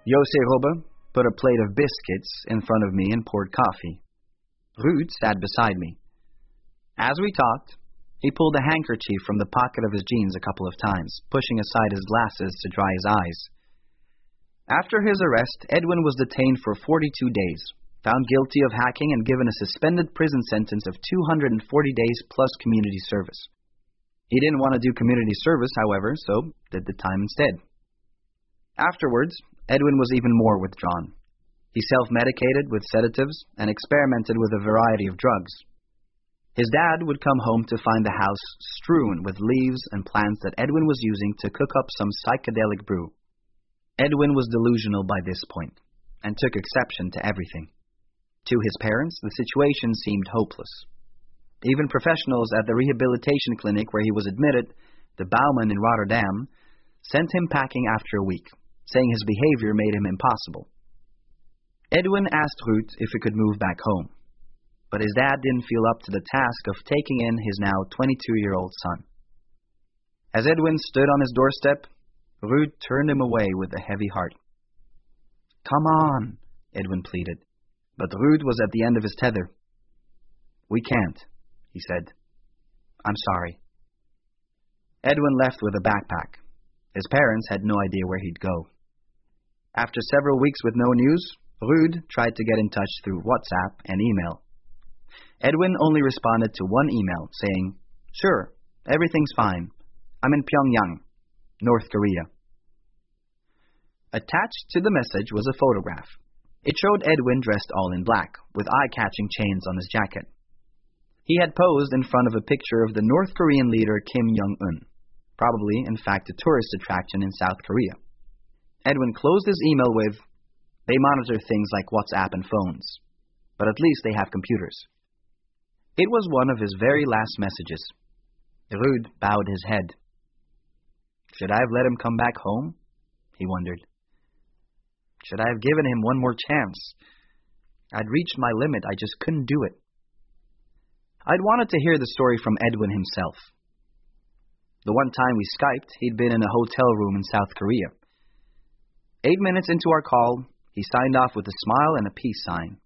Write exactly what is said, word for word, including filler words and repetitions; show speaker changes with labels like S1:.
S1: Jose Robbe put a plate of biscuits in front of me and poured coffee. Ruud sat beside me. As we talked, he pulled a handkerchief from the pocket of his jeans a couple of times, pushing aside his glasses to dry his eyes. After his arrest, Edwin was detained for forty-two days, found guilty of hacking and given a suspended prison sentence of two hundred forty days plus community service. He didn't want to do community service, however, so did the time instead. Afterwards, Edwin was even more withdrawn. He self-medicated with sedatives and experimented with a variety of drugs. His dad would come home to find the house strewn with leaves and plants that Edwin was using to cook up some psychedelic brew. Edwin was delusional by this point, and took exception to everything. To his parents, the situation seemed hopeless. Even professionals at the rehabilitation clinic where he was admitted, the Bouwman in Rotterdam, sent him packing after a week, saying his behavior made him impossible. Edwin asked Ruud if he could move back home, but his dad didn't feel up to the task of taking in his now twenty-two-year-old son. As Edwin stood on his doorstep, Ruud turned him away with a heavy heart. "Come on," Edwin pleaded, but Ruud was at the end of his tether. "We can't," he said. "I'm sorry." Edwin left with a backpack. His parents had no idea where he'd go. After several weeks with no news, Ruud tried to get in touch through WhatsApp and email. Edwin only responded to one email saying, "Sure, everything's fine. I'm in Pyongyang, North Korea." Attached to the message was a photograph. It showed Edwin dressed all in black, with eye-catching chains on his jacket. He had posed in front of a picture of the North Korean leader Kim Jong-un, probably, in fact, a tourist attraction in South Korea. Edwin closed his email with, "They monitor things like WhatsApp and phones, but at least they have computers." It was one of his very last messages. Ruud bowed his head. Should I have let him come back home? He wondered. Should I have given him one more chance? I'd reached my limit, I just couldn't do it. I'd wanted to hear the story from Edwin himself. The one time we Skyped, he'd been in a hotel room in South Korea. Eight minutes into our call, he signed off with a smile and a peace sign.